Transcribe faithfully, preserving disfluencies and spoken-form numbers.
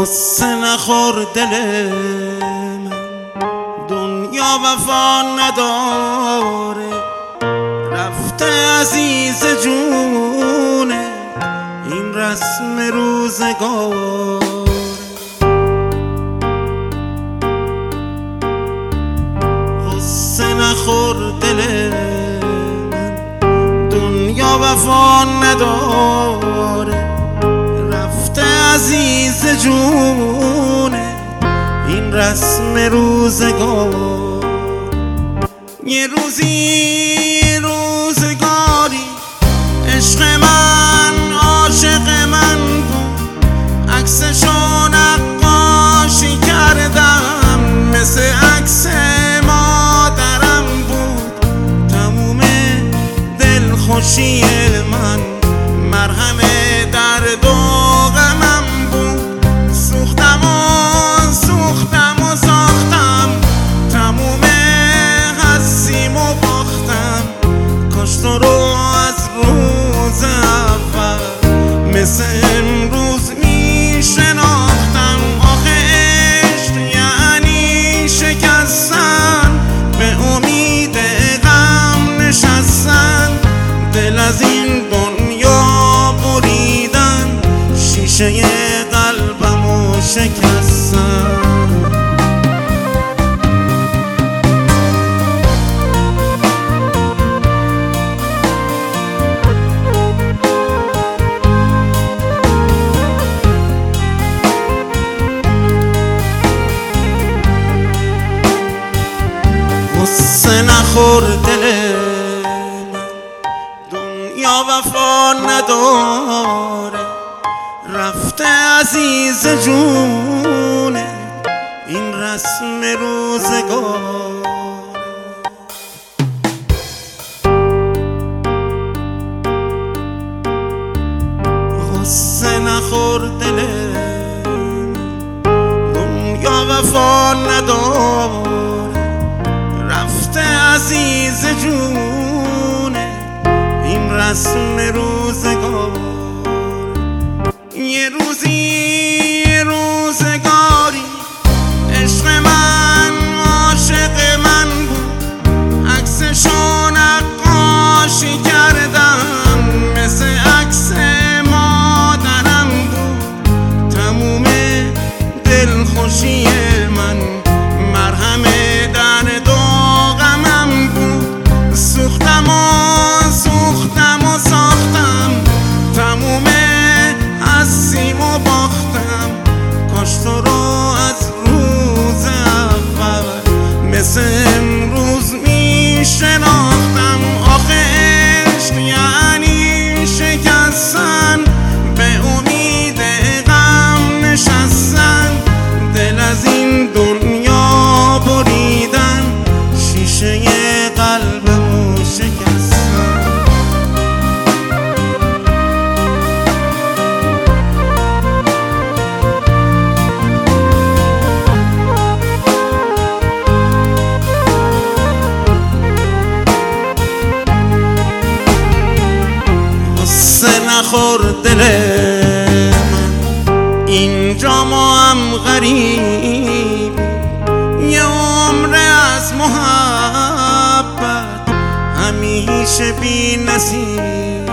غصه نخور دل من، دنیا وفا نداره، رفته عزیز جونه، این رسم روزگار. غصه نخور دل من، دنیا وفا نداره، رفته عزیز جونه، این رسم روزگار. یه روزی روزگاری عشق من عاشق من بود، عکسشو نقاشی کردم مثل عکس مادرم بود. تموم دلخوشی من مرهم درد و غمم بود. سوختم و سوختم و ساختم، تموم هستیم و باختم. کاش تو رو از روز اول مثل امروز می شناختم. آخه عشق یعنی شکستن، به امید غم نشستن، دل از این دنیا بریدن، شیشه قلبمو شکستن. غصه نخور دل من، دنیا وفا نداره، رفته عزیز جونه، این رسم روزگار. غصه نخور دل من، دنیا وفا نداره، رفته عزیز جونه، این رسم روزگار. یه روزی روزگاری عشق من عاشق من بود، عکسشو نقاشی کردم مثل عکس مادرم بود. تموم دلخوشی من مرهم درد و غمم بود. سوختم و سوختم و ساختم، تموم هستیم و باختم. کاش تو رو از روز اول مثل امروز می شناختم. آخه عشق یعنی شکستن، به امید غم نشستن، دل از این دنیا بریدن، شیشه قلبمو شکستن. غصه نخور دل من، اینجا ما هم غریب، یه عمر از محبت همیشه بی نصیب.